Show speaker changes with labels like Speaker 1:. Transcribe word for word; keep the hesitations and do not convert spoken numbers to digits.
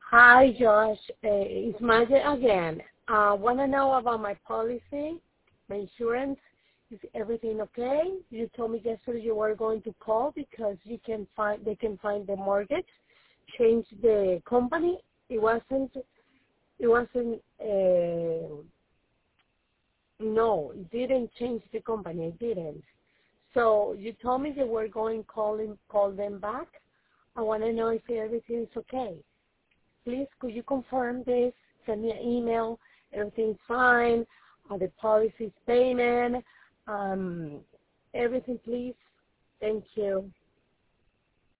Speaker 1: Hi, Josh. Uh, it's Maya again. I uh, want to know about my policy, my insurance. Is everything okay? You told me yesterday you were going to call because you can find they can find the mortgage, change the company. It wasn't. It wasn't. Uh, no, it didn't change the company. It didn't. So you told me they were going calling call them back. I want to know if everything is okay. Please, could you confirm this? Send me an email. Everything's fine. Uh, the policy's payment. Um, everything, please. Thank you.